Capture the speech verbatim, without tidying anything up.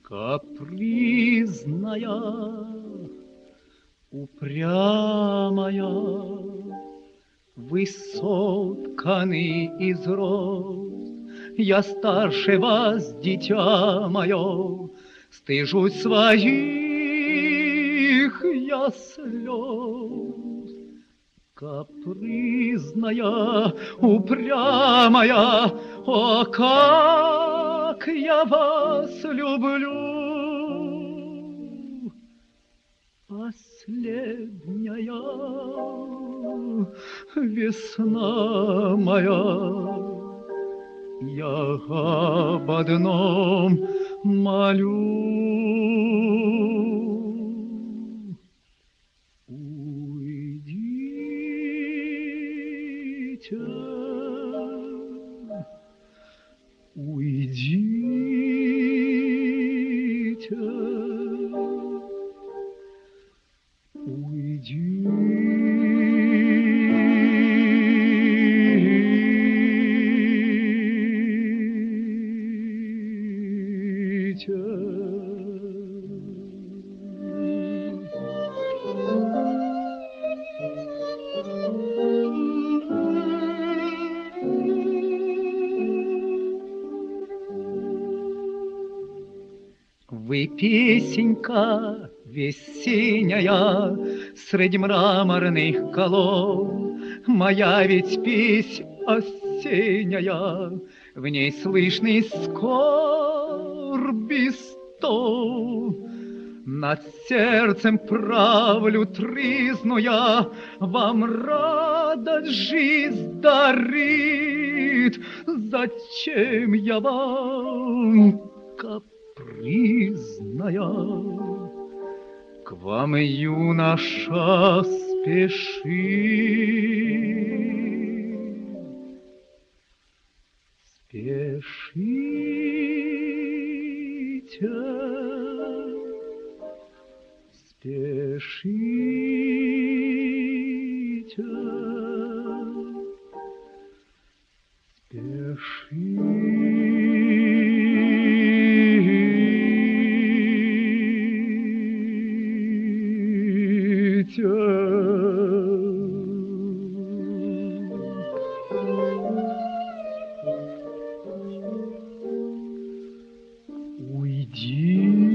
Капризная, упрямая, вы сотканы из роз. Я старше вас, дитя мое, стыжусь своих я слез. Капризная, упрямая, о, как я вас люблю! Последняя весна моя, я об одном молю. Уйдите, уйдите, уйдите. Вы песенька весенняя среди мраморных колонн, моя ведь песнь осенняя, в ней слышны скорби стон. Над сердцем правлю тризну я, вам радость жизнь дарит. Зачем я вам, капризная, к вам, юноша, спешит? Спешите, спешите, спешите. Уйди.